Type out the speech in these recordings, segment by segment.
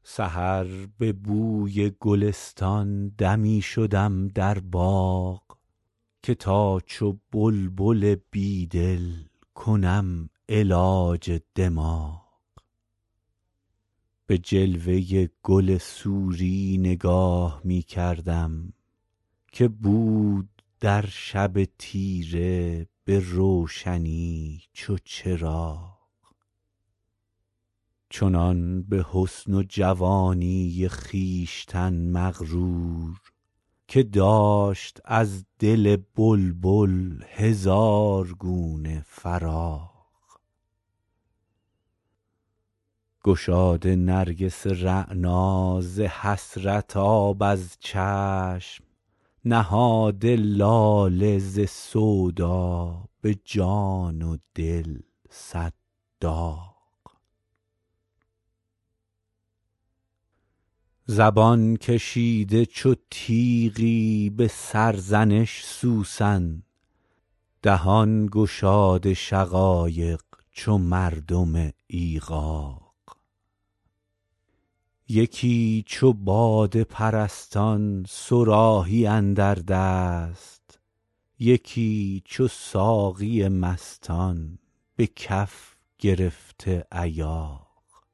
سحر به بوی گلستان دمی شدم در باغ، که تا چو بلبل بی دل کنم علاج دماغ. به جلوه گل سوری نگاه می کردم، که بود در شب تیره به روشنی چو چراغ. چنان به حسن و جوانی خویشتن مغرور، که داشت از دل بلبل هزار گونه فراغ. گشاده نرگس رعنا ز حسرت آب از چشم، نهاده لاله ز سودا به جان و دل صد داغ. زبان کشیده چو تیغی به سرزنش سوسن، دهان گشاده شقایق چو مردم ایغاغ. یکی چو باده پرستان صراحی اندر دست، یکی چو ساقی مستان به کف گرفته ایاغ.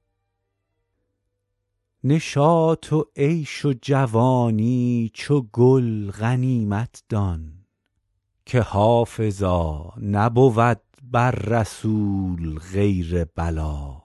نشاط و عیش و جوانی چو گل غنیمت دان، که حافظا نبود بر رسول غیر بلاغ.